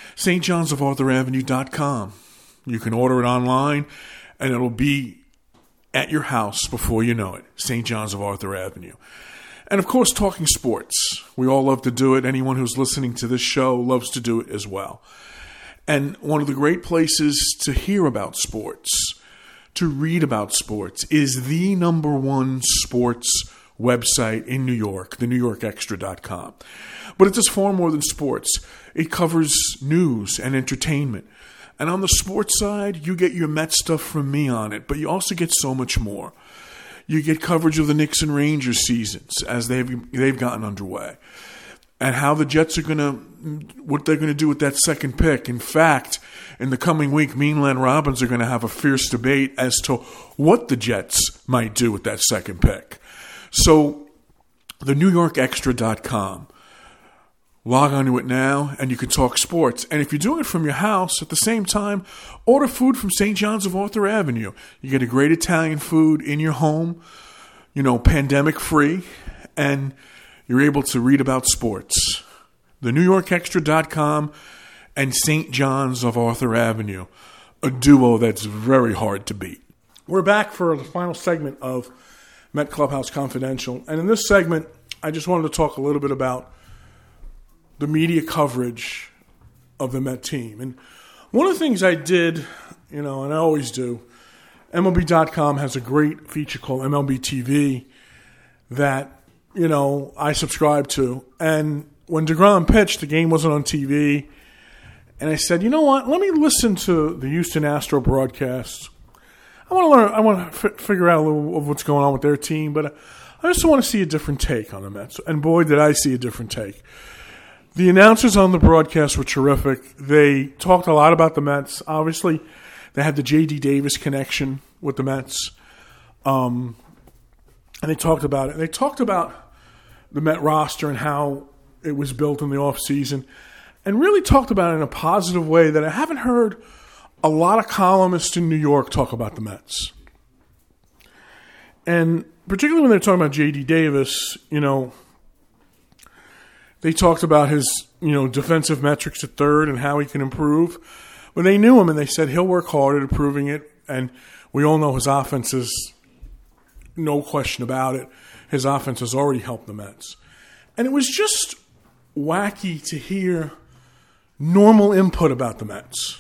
stjohnsofarthuravenue.com. You can order it online, and it'll be at your house before you know it. St. John's of Arthur Avenue. And, of course, talking sports. We all love to do it. Anyone who's listening to this show loves to do it as well. And one of the great places to hear about sports, to read about sports, is the number one sports website in New York, the NewYorkExtra.com. But it does far more than sports. It covers news and entertainment. And on the sports side, you get your Mets stuff from me on it, but you also get so much more. You get coverage of the Knicks and Rangers seasons as they've gotten underway, and how the Jets are what they're going to do with that second pick. In fact, in the coming week, me and Len Robbins are going to have a fierce debate as to what the Jets might do with that second pick. So, the NewYorkExtra.com. Log on to it now, and you can talk sports. And if you're doing it from your house, at the same time, order food from St. John's of Arthur Avenue. You get a great Italian food in your home, pandemic-free, and you're able to read about sports. The NewYorkExtra.com and St. John's of Arthur Avenue, a duo that's very hard to beat. We're back for the final segment of Met Clubhouse Confidential. And in this segment, I just wanted to talk a little bit about the media coverage of the Met team. And one of the things I did, and I always do, MLB.com has a great feature called MLB TV that, I subscribe to. And when DeGrom pitched, the game wasn't on TV. And I said, you know what? Let me listen to the Houston Astro broadcast. I want to learn. I want to figure out a little of what's going on with their team, but I just want to see a different take on the Mets. And boy, did I see a different take. The announcers on the broadcast were terrific. They talked a lot about the Mets. Obviously, they had the J.D. Davis connection with the Mets. And they talked about it. They talked about the Met roster and how it was built in the offseason, and really talked about it in a positive way that I haven't heard a lot of columnists in New York talk about the Mets. And particularly when they're talking about J.D. Davis, they talked about his, defensive metrics at third and how he can improve. But they knew him, and they said he'll work hard at improving it. And we all know his offense is, no question about it, his offense has already helped the Mets. And it was just wacky to hear normal input about the Mets.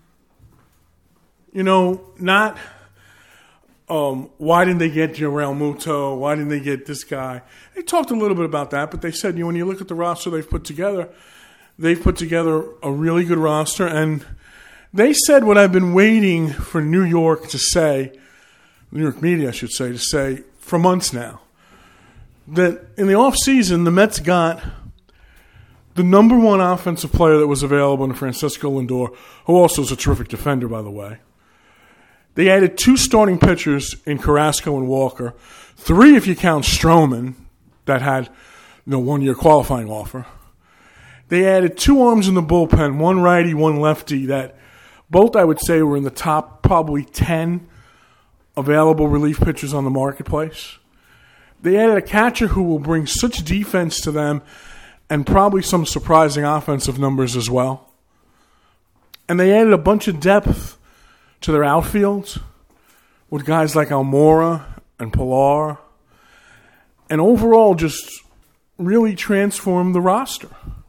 Not why didn't they get Jarrell Muto? Why didn't they get this guy? They talked a little bit about that, but they said, when you look at the roster they've put together a really good roster, and They said what I've been waiting for New York to say, New York media, I should say, to say for months now. That in the offseason, the Mets got the number one offensive player that was available in Francisco Lindor, who also is a terrific defender, by the way. They added 2 starting pitchers in Carrasco and Walker, 3 if you count Stroman, that had 1-year qualifying offer. They added 2 arms in the bullpen, 1 righty, 1 lefty, that both I would say were in the top probably 10 available relief pitchers on the marketplace. They added a catcher who will bring such defense to them and probably some surprising offensive numbers as well. And they added a bunch of depth to their outfield with guys like Almora and Pilar, and overall just really transformed the roster.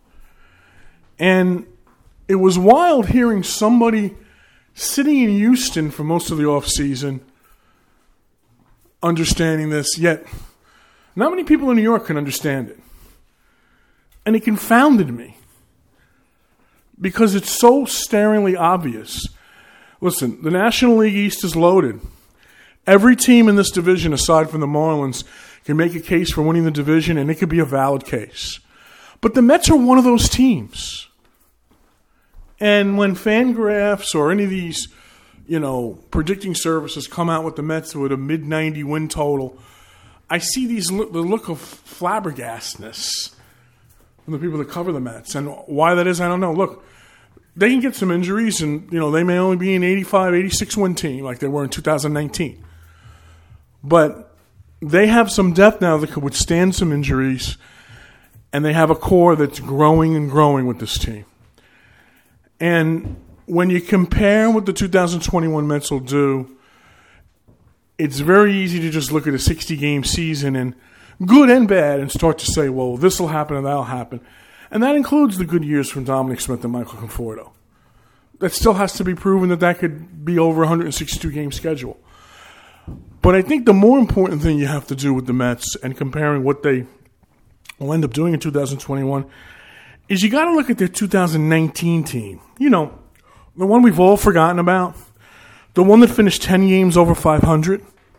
And it was wild hearing somebody sitting in Houston for most of the offseason understanding this, yet not many people in New York can understand it. And it confounded me because it's so staringly obvious. Listen, the National League East is loaded. Every team in this division, aside from the Marlins, can make a case for winning the division, and it could be a valid case. But the Mets are one of those teams. And when Fangraphs or any of these, predicting services come out with the Mets with a mid-90 win total, I see the look of flabbergastness from the people that cover the Mets. And why that is, I don't know. Look, they can get some injuries, and they may only be an 85, 86-win team like they were in 2019. But they have some depth now that could withstand some injuries, and they have a core that's growing and growing with this team. And when you compare what the 2021 Mets will do, it's very easy to just look at a 60-game season, and good and bad, and start to say, well, this will happen and that will happen. And that includes the good years from Dominic Smith and Michael Conforto. That still has to be proven that could be over a 162-game schedule. But I think the more important thing you have to do with the Mets and comparing what they will end up doing in 2021 is you got to look at their 2019 team. The one we've all forgotten about. The one that finished 10 games over 500.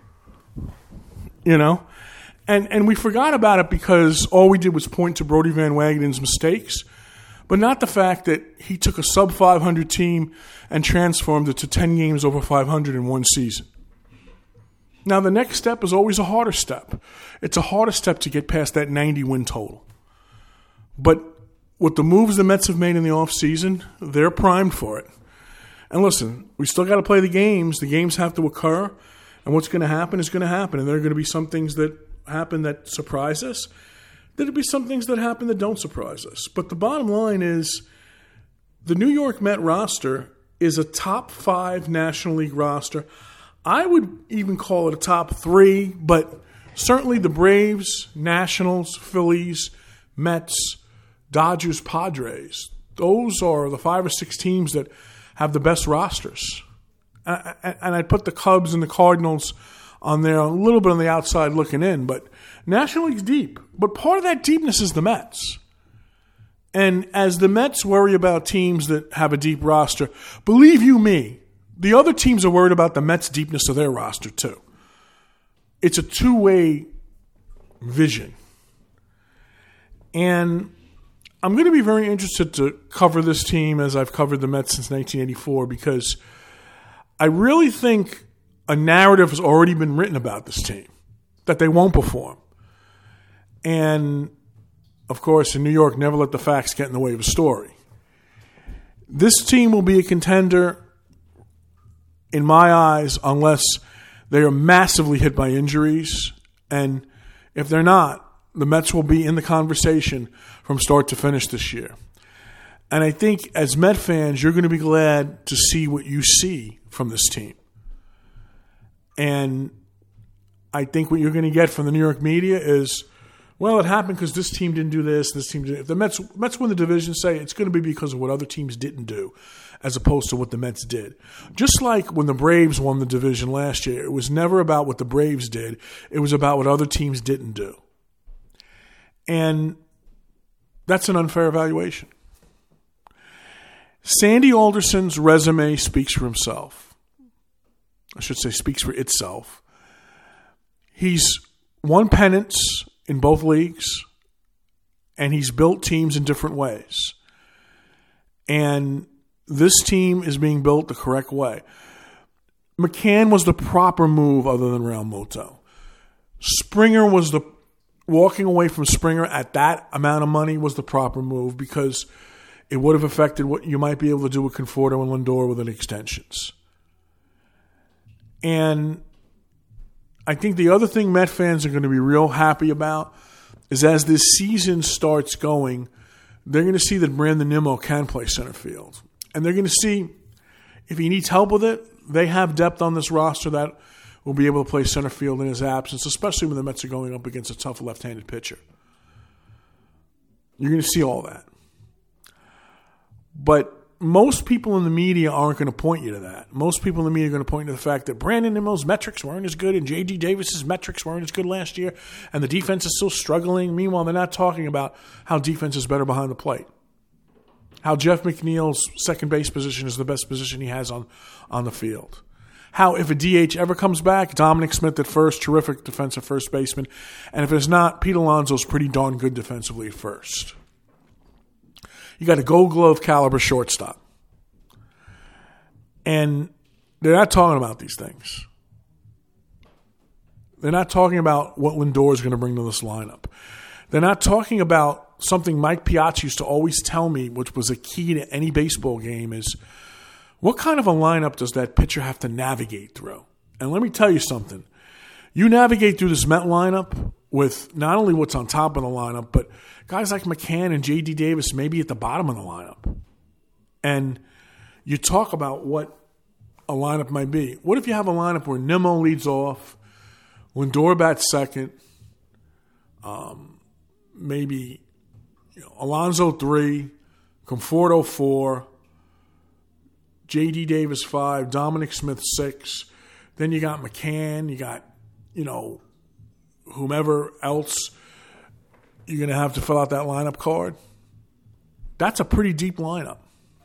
And we forgot about it because all we did was point to Brodie Van Wagenen's mistakes, but not the fact that he took a sub-500 team and transformed it to 10 games over 500 in one season. Now, the next step is always a harder step. It's a harder step to get past that 90-win total. But with the moves the Mets have made in the offseason, they're primed for it. And listen, we still got to play the games. The games have to occur, and what's going to happen is going to happen. And there are going to be some things that happen that surprise us. There'll be some things that happen that don't surprise us. But the bottom line is the New York Met roster is a top 5 National League roster. I would even call it a top 3, but certainly the Braves, Nationals, Phillies, Mets, Dodgers, Padres, those are the 5 or 6 teams that have the best rosters. And I'd put the Cubs and the Cardinals on there a little bit on the outside looking in, but National League's deep. But part of that deepness is the Mets. And as the Mets worry about teams that have a deep roster, believe you me, the other teams are worried about the Mets' deepness of their roster too. It's a two-way vision. And I'm going to be very interested to cover this team as I've covered the Mets since 1984 because I really think a narrative has already been written about this team, that they won't perform. And, of course, in New York, never let the facts get in the way of a story. This team will be a contender, in my eyes, unless they are massively hit by injuries. And if they're not, the Mets will be in the conversation from start to finish this year. And I think as Met fans, you're going to be glad to see what you see from this team. And I think what you're going to get from the New York media is, well, it happened because this team didn't do this, this team didn't. If the Mets win the division, say it's going to be because of what other teams didn't do as opposed to what the Mets did. Just like when the Braves won the division last year, it was never about what the Braves did. It was about what other teams didn't do. And that's an unfair evaluation. Sandy Alderson's resume speaks for himself. I should say speaks for itself. He's won pennants in both leagues, and he's built teams in different ways. And this team is being built the correct way. McCann was the proper move other than Real Muto. Springer was walking away from Springer at that amount of money was the proper move because it would have affected what you might be able to do with Conforto and Lindor with the extensions. And I think the other thing Met fans are going to be real happy about is as this season starts going, they're going to see that Brandon Nimmo can play center field. And they're going to see if he needs help with it, they have depth on this roster that will be able to play center field in his absence, especially when the Mets are going up against a tough left-handed pitcher. You're going to see all that. But most people in the media aren't going to point you to that. Most people in the media are going to point to the fact that Brandon Nimmo's metrics weren't as good and J.D. Davis's metrics weren't as good last year, and the defense is still struggling. Meanwhile, they're not talking about how defense is better behind the plate. How Jeff McNeil's second base position is the best position he has on the field. How if a DH ever comes back, Dominic Smith at first, terrific defensive first baseman. And if it's not, Pete Alonso's pretty darn good defensively at first. You got a Gold Glove caliber shortstop. And they're not talking about these things. They're not talking about what Lindor is going to bring to this lineup. They're not talking about something Mike Piazza used to always tell me, which was a key to any baseball game, is what kind of a lineup does that pitcher have to navigate through? And let me tell you something. You navigate through this Met lineup with not only what's on top of the lineup, but guys like McCann and J.D. Davis maybe at the bottom of the lineup. And you talk about what a lineup might be. What if you have a lineup where Nimmo leads off, Lindor bats second, maybe Alonso 3, Conforto 4, J.D. Davis 5, Dominic Smith 6. Then you got McCann, you got, whomever else you're going to have to fill out that lineup card. That's a pretty deep lineup.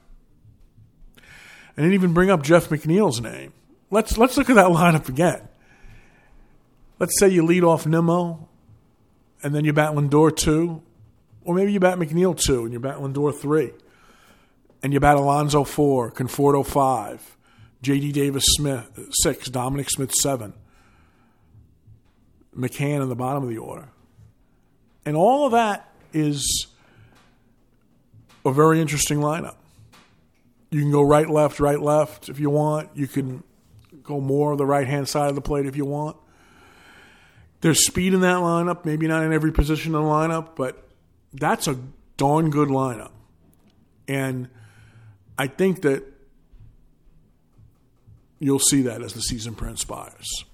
I didn't even bring up Jeff McNeil's name. Let's look at that lineup again. Let's say you lead off Nimmo, and then you bat Lindor 2, or maybe you bat McNeil 2, and you bat Lindor 3, and you bat Alonso 4, Conforto 5, J.D. Davis 6, Dominic Smith 7, McCann in the bottom of the order. And all of that is a very interesting lineup. You can go right, left if you want. You can go more of the right-hand side of the plate if you want. There's speed in that lineup, maybe not in every position in the lineup, but that's a darn good lineup. And I think that you'll see that as the season transpires.